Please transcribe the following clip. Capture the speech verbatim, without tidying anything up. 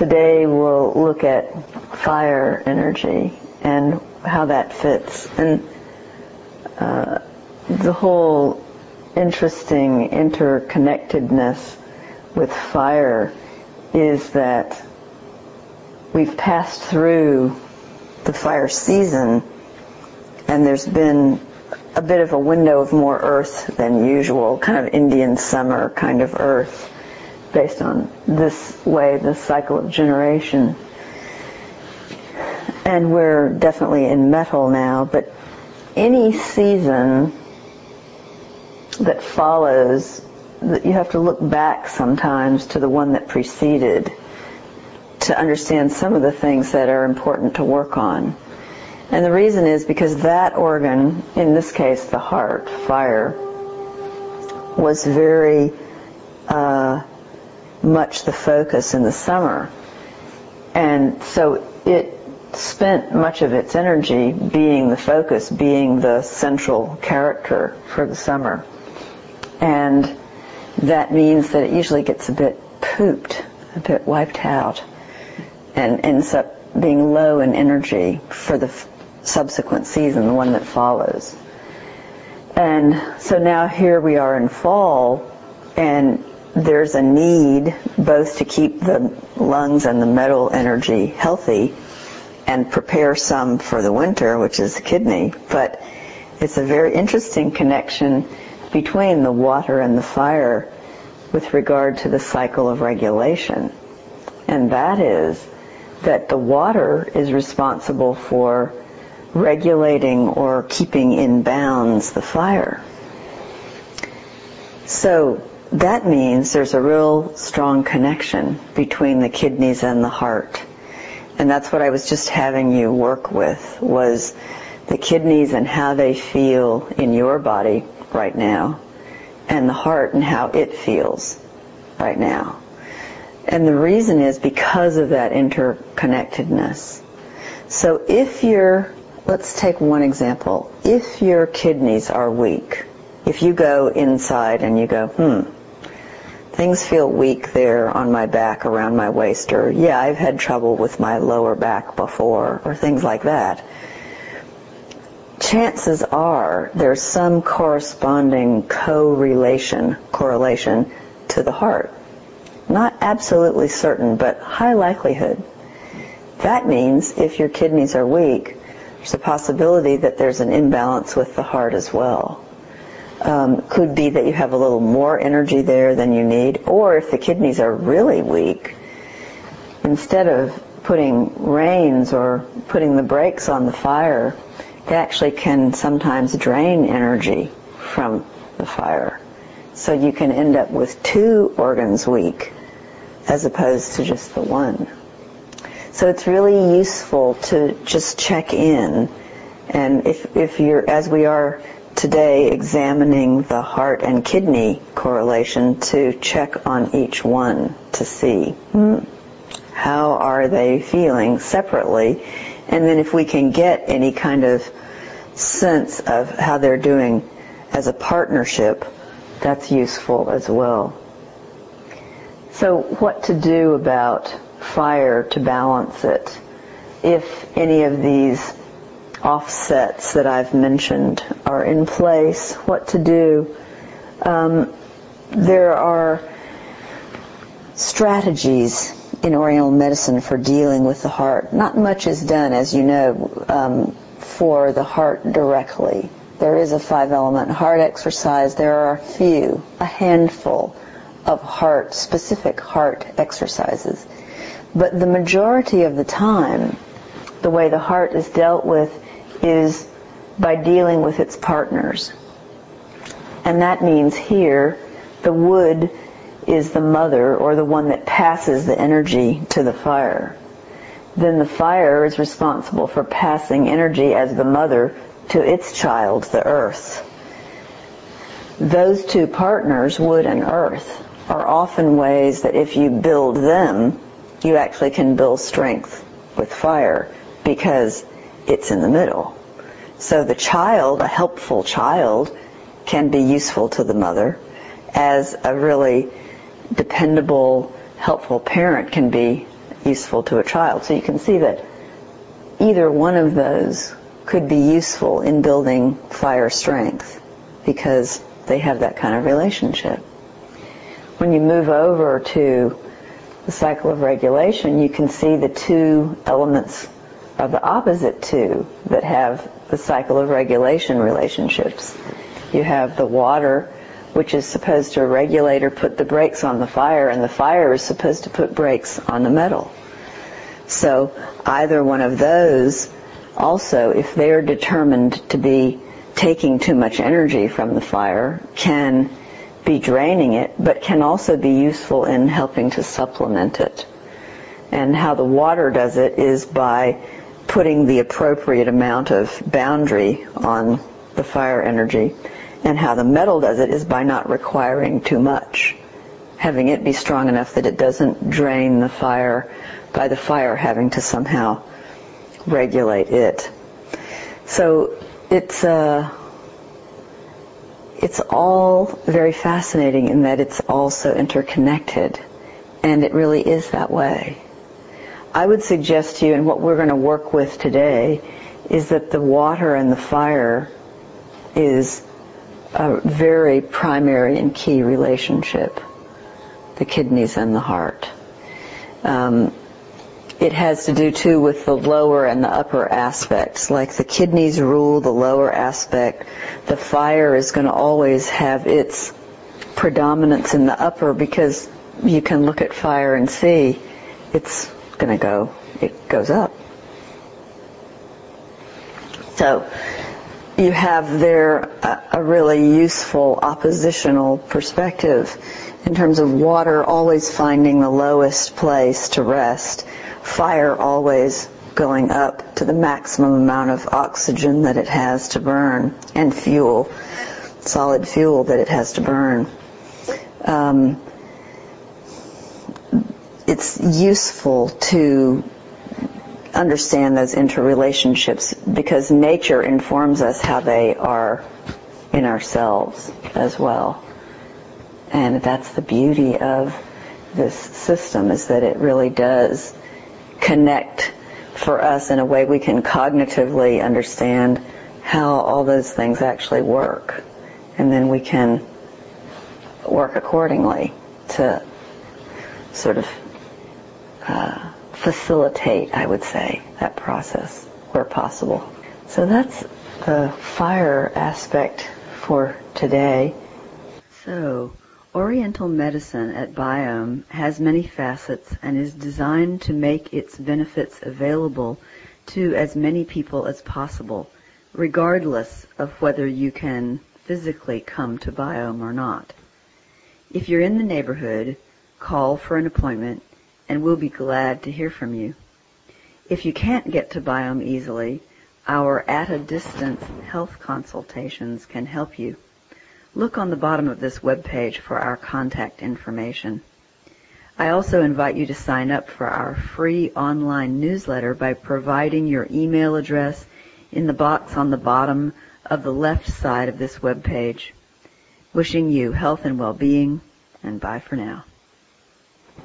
today we'll look at fire energy and how that fits. And uh, the whole interesting interconnectedness with fire is that we've passed through the fire season, and there's been a bit of a window of more earth than usual, kind of Indian summer kind of earth, based on this way, the cycle of generation. And we're definitely in metal now, but any season that follows, that you have to look back sometimes to the one that preceded to understand some of the things that are important to work on. And the reason is because that organ, in this case the heart, fire, was very uh, much the focus in the summer. And so it spent much of its energy being the focus, being the central character for the summer. And that means that it usually gets a bit pooped, a bit wiped out, and ends up being low in energy for the f- subsequent season, the one that follows. And so now here we are in fall, and there's a need both to keep the lungs and the metal energy healthy and prepare some for the winter, which is the kidney. But it's a very interesting connection between the water and the fire with regard to the cycle of regulation. And that is that the water is responsible for regulating or keeping in bounds the fire. So that means there's a real strong connection between the kidneys and the heart. And that's what I was just having you work with, was the kidneys and how they feel in your body right now, and the heart and how it feels right now. And the reason is because of that interconnectedness. So if you're, let's take one example. If your kidneys are weak, if you go inside and you go, hmm, things feel weak there on my back, around my waist, or yeah, I've had trouble with my lower back before, or things like that, chances are there's some corresponding correlation, correlation to the heart. Not absolutely certain, but high likelihood. That means if your kidneys are weak, there's a possibility that there's an imbalance with the heart as well. Um, could be that you have a little more energy there than you need, or if the kidneys are really weak, instead of putting reins or putting the brakes on the fire, they actually can sometimes drain energy from the fire. So you can end up with two organs weak as opposed to just the one. So it's really useful to just check in, and if, if you're, as we are today, examining the heart and kidney correlation, to check on each one to see hmm, how are they feeling separately, and then if we can get any kind of sense of how they're doing as a partnership, that's useful as well. So what to do about fire to balance it? If any of these offsets that I've mentioned are in place, what to do? Um, there are strategies in Oriental medicine for dealing with the heart. Not much is done, as you know, um, for the heart directly. There is a five-element heart exercise. There are a few, a handful of heart, specific heart exercises. But the majority of the time, the way the heart is dealt with is by dealing with its partners. And that means here, the wood is the mother, or the one that passes the energy to the fire. Then the fire is responsible for passing energy as the mother to its child, the earth. Those two partners, wood and earth, are often ways that if you build them, you actually can build strength with fire, because it's in the middle. So the child, a helpful child, can be useful to the mother, as a really dependable, helpful parent can be useful to a child. So you can see that either one of those could be useful in building fire strength because they have that kind of relationship. When you move over to the cycle of regulation, you can see the two elements of the opposite two that have the cycle of regulation relationships. You have the water, which is supposed to regulate or put the brakes on the fire, and the fire is supposed to put brakes on the metal. So either one of those also, if they're determined to be taking too much energy from the fire, can be draining it, but can also be useful in helping to supplement it. And how the water does it is by putting the appropriate amount of boundary on the fire energy, and how the metal does it is by not requiring too much, having it be strong enough that it doesn't drain the fire by the fire having to somehow regulate it. So it's uh, it's all very fascinating in that it's also interconnected, and it really is that way. I would suggest to you, and what we're going to work with today, is that the water and the fire is a very primary and key relationship, the kidneys and the heart. Um, it has to do, too, with the lower and the upper aspects. Like the kidneys rule the lower aspect, the fire is going to always have its predominance in the upper, because you can look at fire and see it's going to go, it goes up. So you have there a, a really useful oppositional perspective in terms of water always finding the lowest place to rest, fire always going up to the maximum amount of oxygen that it has to burn, and fuel, solid fuel that it has to burn. Um, it's useful to understand those interrelationships because nature informs us how they are in ourselves as well. And that's the beauty of this system, is that it really does connect for us in a way we can cognitively understand how all those things actually work. And then we can work accordingly to sort of uh, facilitate, I would say, that process where possible. So that's the fire aspect for today. So, Oriental medicine at Biome has many facets and is designed to make its benefits available to as many people as possible, regardless of whether you can physically come to Biome or not. If you're in the neighborhood, call for an appointment and we'll be glad to hear from you. If you can't get to Biome easily, our at-a-distance health consultations can help you. Look on the bottom of this webpage for our contact information. I also invite you to sign up for our free online newsletter by providing your email address in the box on the bottom of the left side of this webpage. Wishing you health and well-being, and bye for now.